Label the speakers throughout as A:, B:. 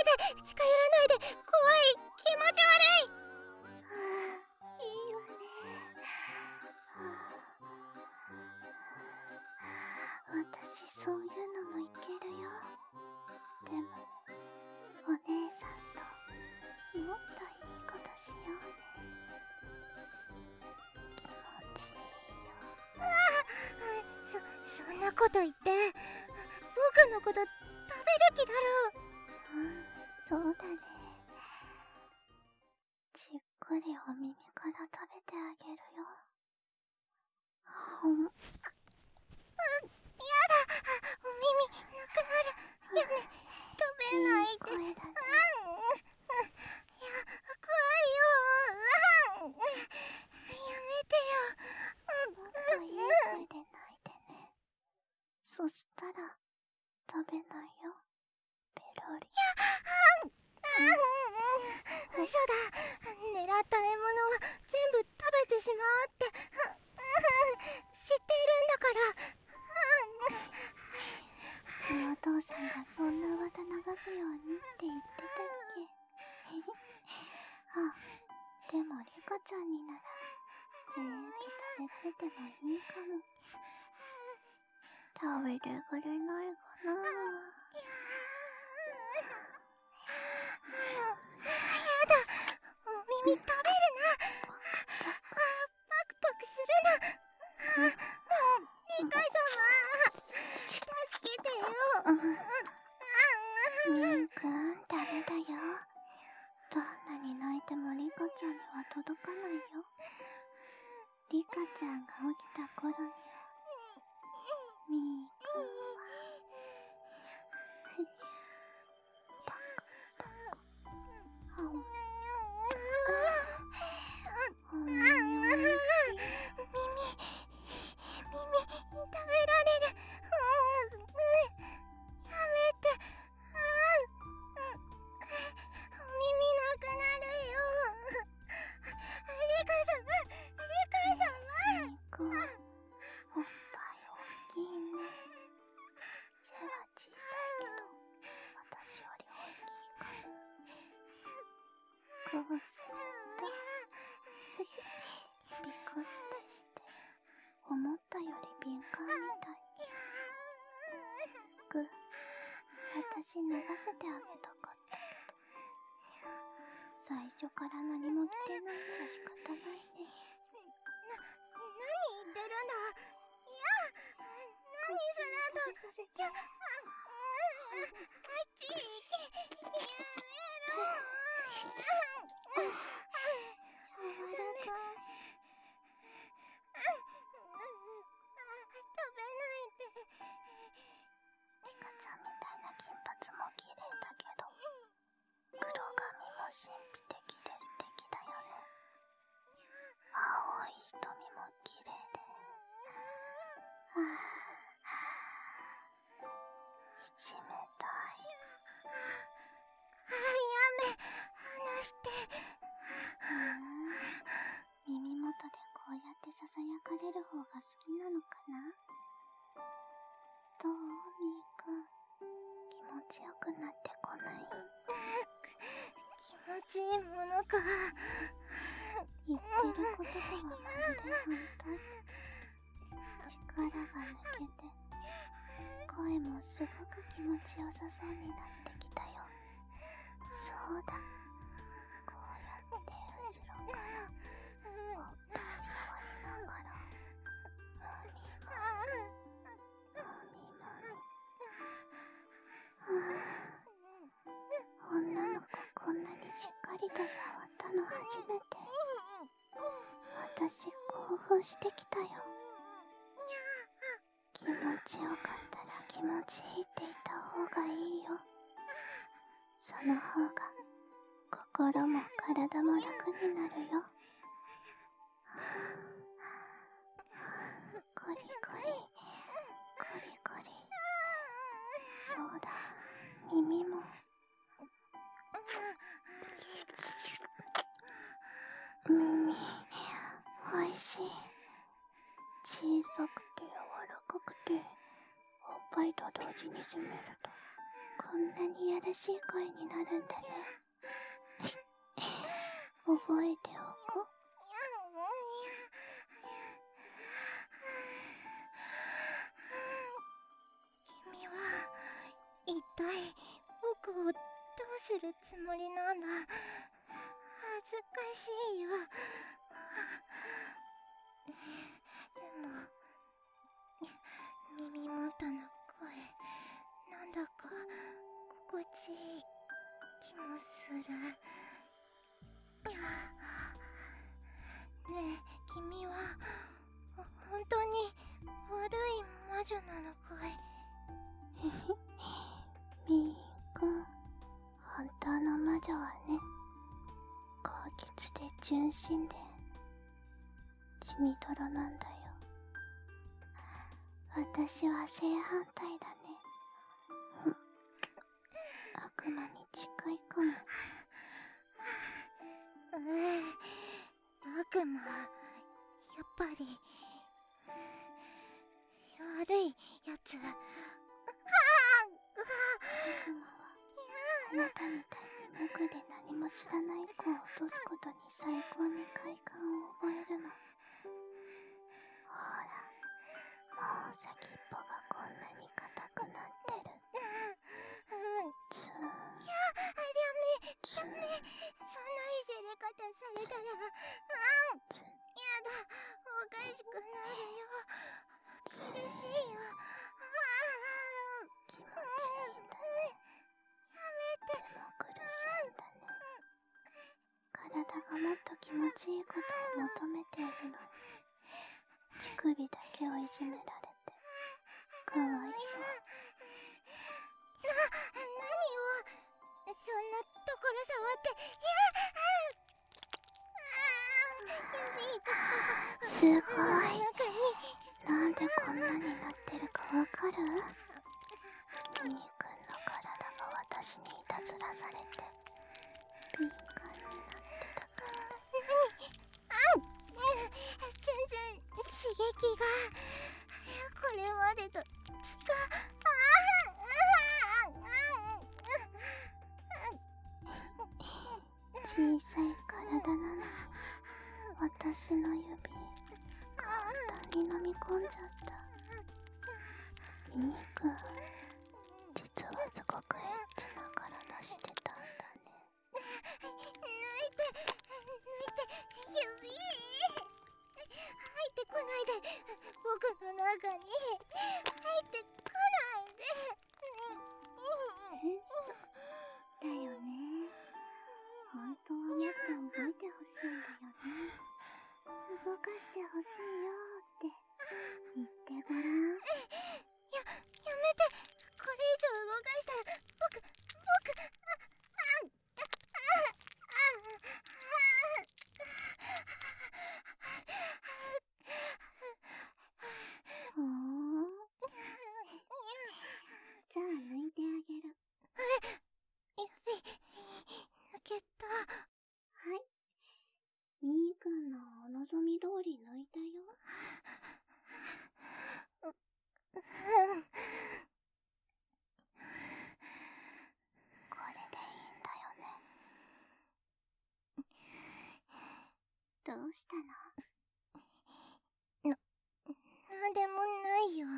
A: ね、近寄らないで。怖い、気持ち悪い。
B: いいわね。私そういうのもいけるよ。でもお姉さんともっといいことしようね。気持ちいいよ。
A: そんなこと言って、僕のこと食べる気だろう。
B: そうだね。じっくりお耳から食べてあげるよ。
A: やだ、お耳なくなる。やめ、食べないで。
B: いい声だね。
A: いや、怖いよ。やめてよ。
B: もっといい声で泣いてね。そしたら食べないよ。ペロリ。
A: 嘘だ。狙った獲物は全部食べてしまうって、知っているんだから。
B: お父さんがそんな噂流すようにって言ってたっけ。あ、でもリカちゃんになら全部食べられてもいいかも。食べてくれないかな。
A: やだ、お耳食べるな。パクパクするな。リカ様、助けてよ。
B: ミンくん、ダメだよ。どんなに泣いてもリカちゃんには届かないよ。リカちゃんが起きた頃にはミーくんはパクパクお耳おいしい。
A: 耳食べられる。やめて。お耳なくなるよ。リカ様、
B: ミーくん、おっぱい大きいね。背は小さいけど私より大きいかも。こうするとビクッとして思ったより敏感みたい。服私脱がせてあげたかったけど最初から何も着てないんじゃ仕方ないね。
A: 何言ってるんだ。いや、何するんだ。
B: 食べさせて。
A: あっち行け。やめろ。
B: 柔らかい。
A: 食べないで。
B: リカちゃんみたいな金髪も綺麗だけど黒髪も神秘的で素敵だよね。青い瞳も綺麗で、いじめたい。
A: やめ、離して。
B: 耳元でこうやってささやかれる方が好きなのかな。どうミーくん、気持ちよくなってこない？
A: 気持ちいいものか。
B: 言ってることとはまるで反対。力が抜けて声もすごく気持ちよさそうになってきたよ。そうだ、こうやって後ろからおっぱい触りながらもみもみもみ。女の子こんなにしっかりと触ったの初めて。私興奮してきたよ。気持ちよかったら気持ちいいって言った方がいいよ。その方が心も体も楽になるよ。コリコリコリコリ。そうだ、耳も。耳おいしい。小さくて柔らかくておっぱいと同時に締めるとぐこんなにやらしい声になるんだね。覚えておこう。
A: 君は一体僕をどうするつもりなんだ。恥ずかしいよ。でも耳元の声、なんだか心地いい気もする。ねえ、君は本当に悪い魔女なのかい？
B: みーくん、本当の魔女はね、高潔で純真で血みどろなんだよ。私は正反対だね。悪魔に近いかも。
A: 悪魔、やっぱり悪いやつ。悪
B: 魔はあなたみたいに無垢で何も知らない子を落とすことに最高に快感を覚えるの。ほら、もう先っぽがこんなに硬くなってる。ツーン、
A: ダメ、そんないじり方されたら、やだ、おかしくなるよ。苦しいよ。
B: 気持ちいいんだね。でも苦しいんだね。体がもっと気持ちいいことを求めているのに、乳首だけをいじめられてかわいそう。
A: 何をそんなところ触って。
B: すごい。なんでこんなになってるかわかる？みーくんの体が私にいたずらされて敏感になってたから。
A: 全然刺激がこれまでと
B: 小さい体なのに私の指簡単に飲み込んじゃった。みーくん、実はすごくエッチな体してたんだね。
A: 抜いて指入ってこないで。僕の中に入ってこないで。
B: 嘘だよね。本当はもっと動いてほしいんだよね。動かしてほしいよって言ってごらん。
A: やめて。これ以上動かしたら僕
B: ほーん。じゃあ抜いてあげる。
A: 指抜けた。
B: はい。みーくんのお望み通り抜いたよ。これでいいんだよね。どうしたの？
A: なんでもないよ。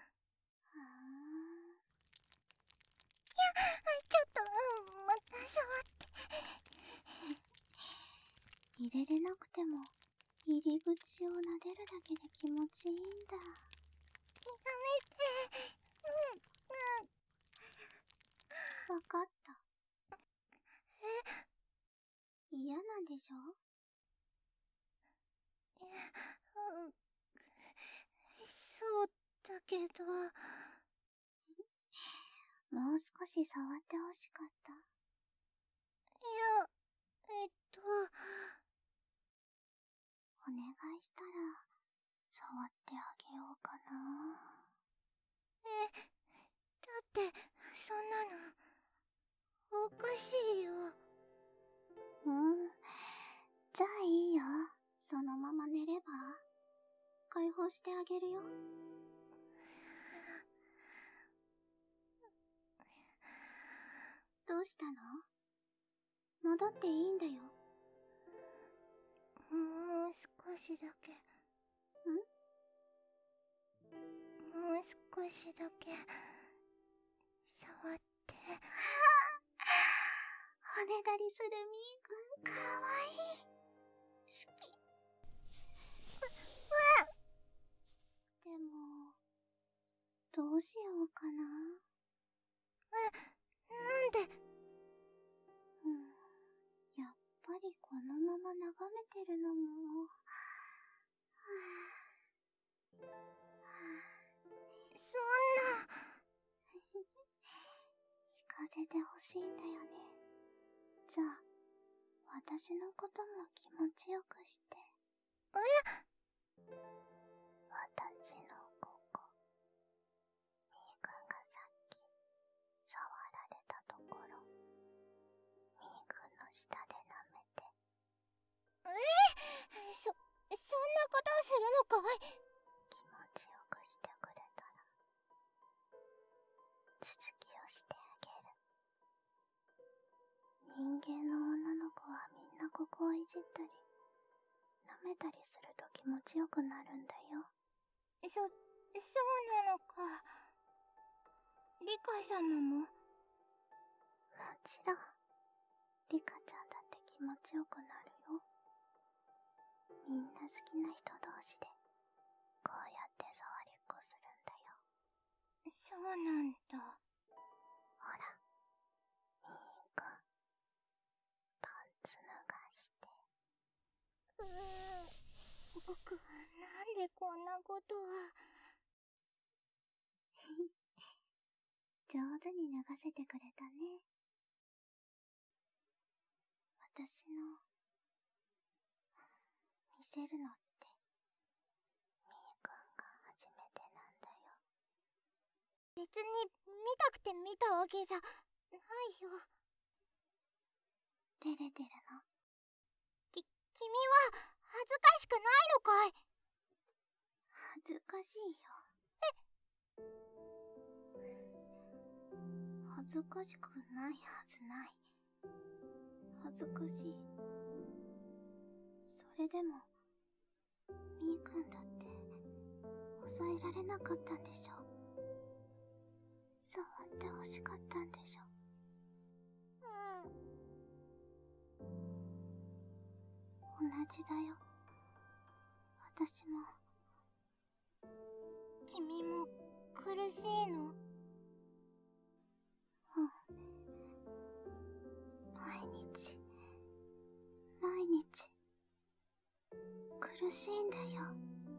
A: ちょっとまた触って。
B: 入れれなくても入り口を撫でるだけで気持ちいいんだ。
A: やめて。
B: わかった。嫌なんでしょ？
A: そうだけど。
B: もう少し触ってほしかった。お願いしたら触ってあげようかな。
A: だってそんなのおかしいよ。
B: じゃあいいよ。そのまま寝れば解放してあげるよ。 どうしたの？戻っていいんだよ。
A: もう少しだけ。もう少しだけ触って。
B: おねだりするみーくん、かわいい。好き。でも、どうしようかな。
A: なんで？
B: やっぱりこのまま眺めてるのも。
A: そんな。
B: 聞かせてほしいんだよね。じゃあ、私のことも気持ちよくして。私のここ、みーくんがさっき触られたところ、みーくんの舌で舐めて。
A: そんなことをするのかい？
B: 気持ちよくしてくれたら、続きをしてあげる。人間の女の子はみんなここをいじったり、舐めたりすると気持ちよくなるんだよ。
A: そうなのか。リカ様も？
B: もちろん、リカちゃんだって気持ちよくなるよ。みんな好きな人同士で、こうやって触りっこするんだよ。
A: そうなんだ。
B: ほら、みーくん、パンツ脱がして。
A: 僕はなんでこんなことは。
B: 上手に脱がせてくれたね。私の見せるのってみーくんが初めてなんだよ。
A: 別に見たくて見たわけじゃないよ。
B: 照れてるの？
A: 君は恥ずかしくないのかい？
B: 恥ずかしいよ。恥ずかしくないはずない。恥ずかしい。それでも、みーくんだって抑えられなかったんでしょ。触ってほしかったんでしょ。同じだよ。私も。
A: 君も苦しいの？
B: 毎日苦しいんだよ。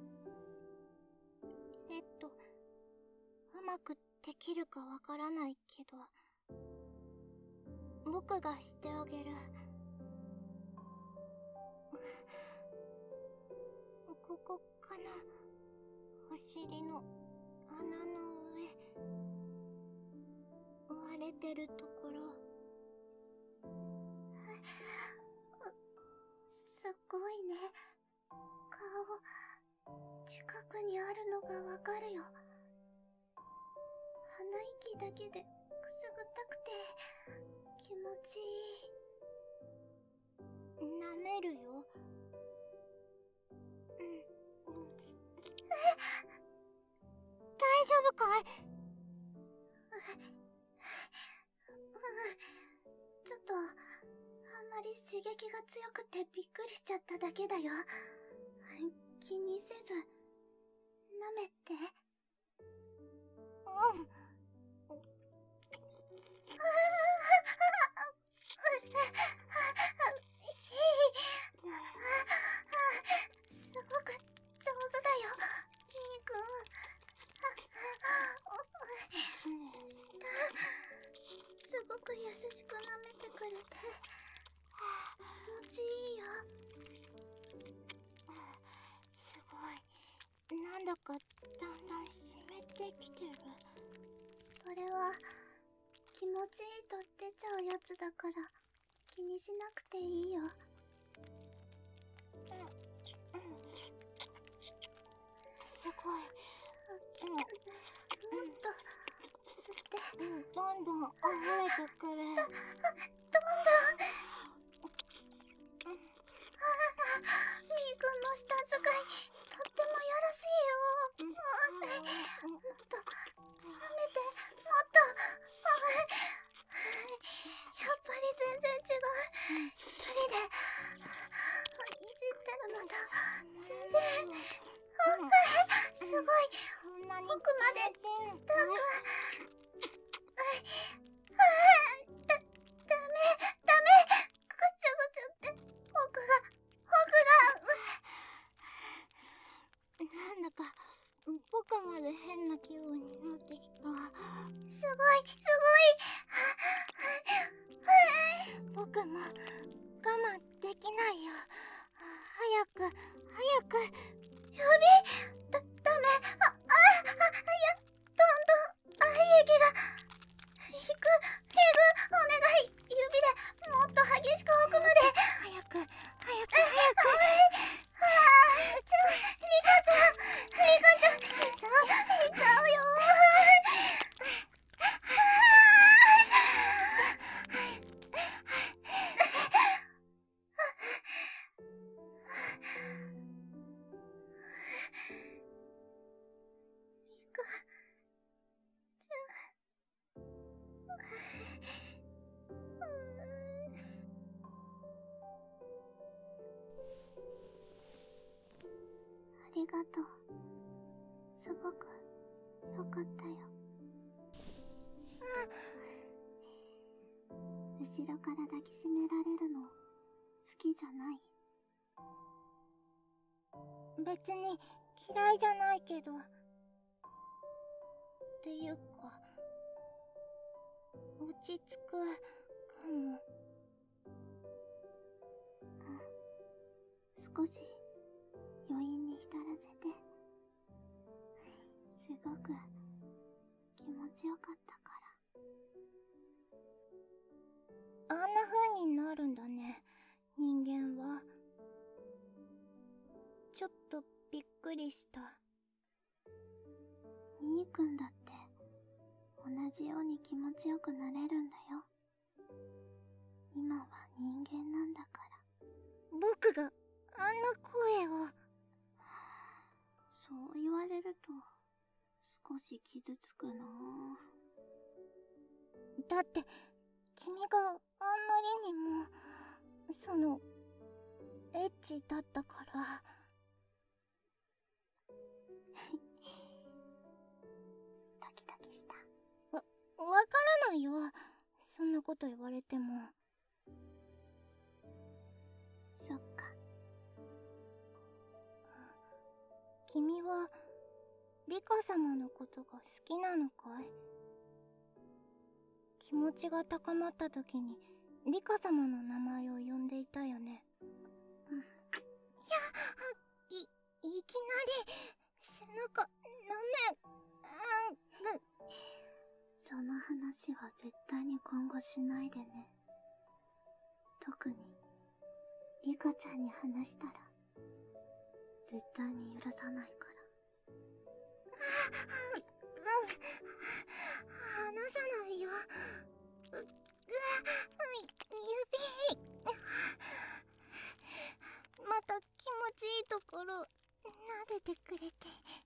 A: うまくできるかわからないけど、僕がしてあげる。ここかな。お尻の穴の上、割れてるところ。
B: すごいね。顔、近くにあるのがわかるよ。鼻息だけでくすぐったくて気持ちいい。
A: 舐めるよ。大丈夫かい？
B: ちょっとあんまり刺激が強くてびっくりしちゃっただけだよ。気にせず舐めて。すごく上手だよ、みーくん。すごく優しく舐めてくれて気持ちいいよ。
A: すごい。なんだかだんだん湿ってきてる。
B: それは気持ちいいと出ちゃうやつだから気にしなくていいよ。
A: すごい。
B: もっと好
A: どんどん溢れてくる。
B: どんどん。みーくんの舌使い、とってもやらしいよ。もっと、舐めて、もっと。やっぱり全然違う。一人で、いじってるのと、全然。すごい。奥まで、舌が。ダメ。ぐちゃぐちゃって、奥が。
A: なんだか僕まで変な気分になってきた。
B: すごい。
A: 僕も我慢できないよ。早く。
B: ダメ。いや、どんどん、愛液が。お願い。指でもっと激しく奥まで。
A: 早く。
B: リカちゃん、いっちゃうよ。ありがとう。すごくよかったよ。後ろから抱きしめられるの好きじゃない？
A: 別に嫌いじゃないけど。っていうか、落ち着くかも。
B: 少し余韻に浸らせて。すごく気持ちよかったから。
A: あんな風になるんだね、人間は。ちょっとびっくりした。
B: みーくんだって同じように気持ちよくなれるんだよ。今は人間なんだから。
A: 僕があんな声を。
B: そう言われると少し傷つくな。
A: だって君があんまりにもエッチだったから。
B: ドキドキした。
A: わからないよ、そんなこと言われても。
B: そっか。
A: 君はリカ様のことが好きなのかい？気持ちが高まった時にリカ様の名前を呼んでいたよね。いきなり背中舐め。
B: その話は絶対に今後しないでね。特にリカちゃんに話したら絶対に許さないから。
A: 離さないよ。指。また気持ちいいところ撫でてくれて。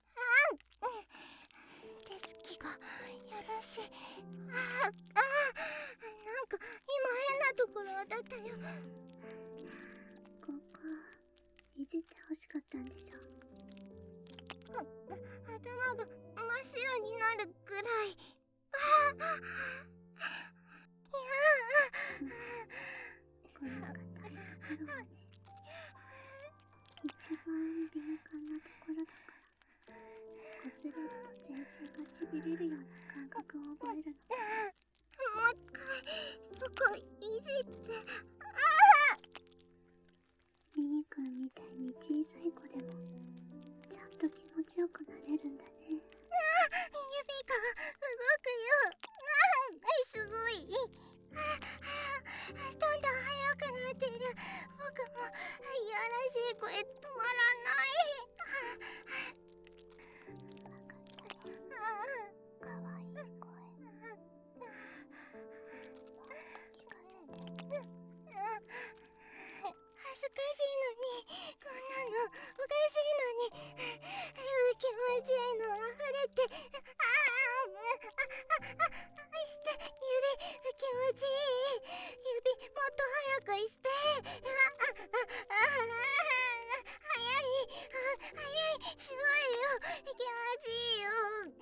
A: 手すきがよろしい。なんか今変なところ当たったよ。
B: ここいじってほしかったんでしょ。
A: 頭が真っ白になるくらい。
B: この方ハロはね、一番敏感なところだから、こすれると全身がしびれるような感覚を覚えるの。
A: もう一回そこいじって。
B: みーくんみたいに小さい子でもちゃんと気持ちよくなれるんだね。
A: 指が動くよ。すごい。どんどん速くなってる。僕もいやらしい声止まらない。
B: わかったよ。かわいい声。
A: 気持ちいい。指もっと早くして。早い。すごいよ。気持ちいいよ。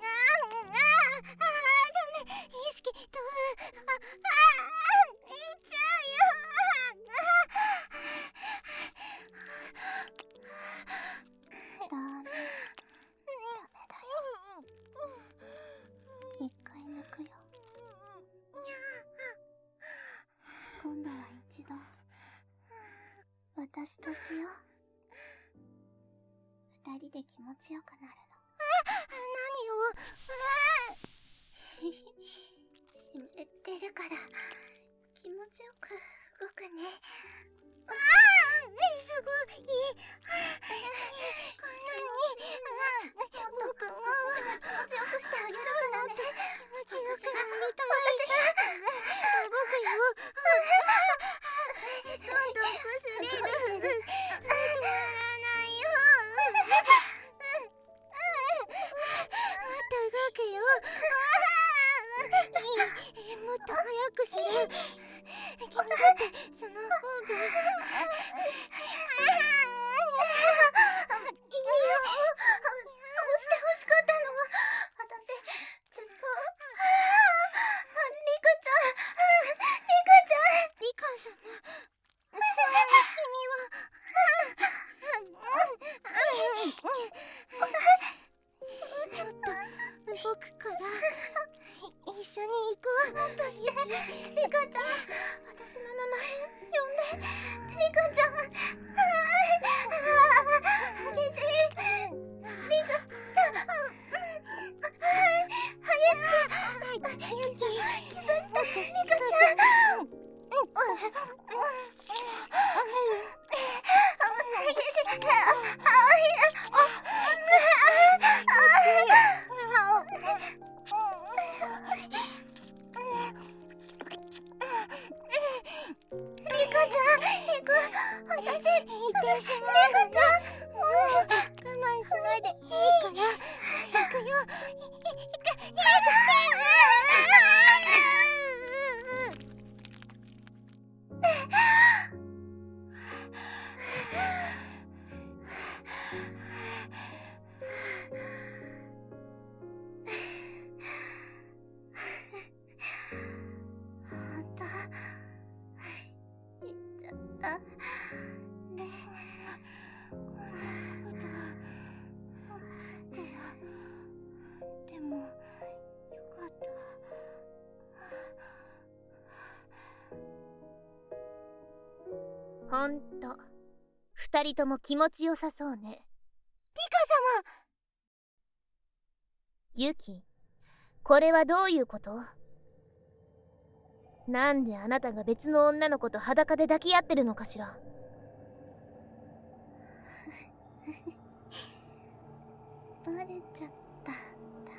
A: ダメ。意識飛ぶ。いっちゃうよ。
B: ダメだよ。一回抜くよ。今度は一度私としよう。二人で気持ちよくなるの。
A: 何を。
B: 湿ってるから気持ちよく動くね。
A: すごい。こんなに。僕も
B: 気持ちよくしてあげるからね。
A: 気持ちよくなりたい。動くよ。どんどん擦れる。止まらないよ。もっと動くよ。いい。もっと早くする。君だってその方が。
B: いいよ。そうしてほしかったの。私ずっと。リカちゃん。
A: リカ様。そんなに君は。もっと動くから一緒に行こう。もっとして。
B: リカちゃん、私の名前呼んで。リカちゃん。激しい。リカちゃん。早く。
A: ユキ。
B: キスして、リカちゃん。
A: 私行ってしまう。リカちゃん。もう我慢しないでいいから行くよ。
B: 本当言っちゃったね。
A: でもよかった。
C: ほんと二人とも気持ちよさそうね。
A: リカ様。
C: ユキ、これはどういうこと？なんであなたが別の女の子と裸で抱き合ってるのかしら。
B: バレちゃったんだ。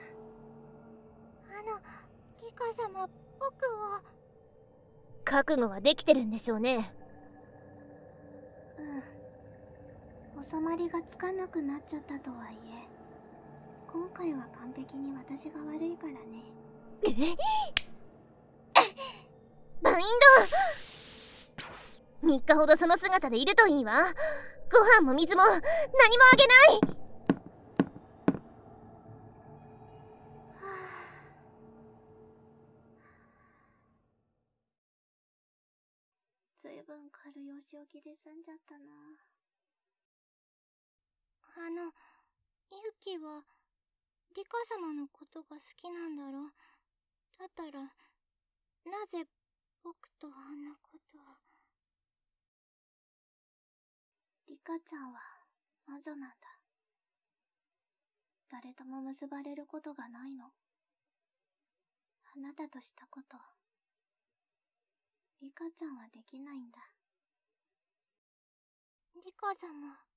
A: リカ様、僕を。
C: 覚悟はできてるんでしょうね。
B: うん。収まりがつかなくなっちゃったとはいえ、今回は完璧に私が悪いからね。
C: バインド！3日ほどその姿でいるといいわ。ご飯も水も何もあげない。
B: ずいぶん軽いお仕置きで済んじゃったな。
A: ユキはリカ様のことが好きなんだろ。だったらなぜ僕とあんなことを。
B: リカちゃんは魔女なんだ。誰とも結ばれることがないの。あなたとしたこと、リカちゃんはできないんだ。
A: リカ様。